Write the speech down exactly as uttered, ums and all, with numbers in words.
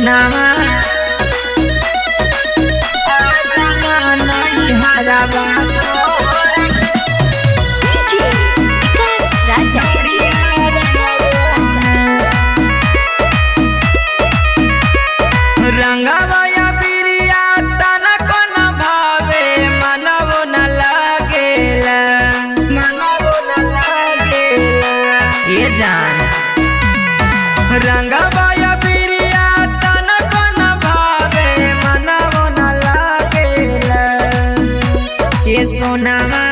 सोनामा आजना नहीं हराबा डीजे विकास राजा रंगवा या बिरिया तनको न भावे मनवो न लागेला मनवो न लागेला ये जान रंगवा या बिरिया तनको न भावे मनवो न लागेला ये सोनामा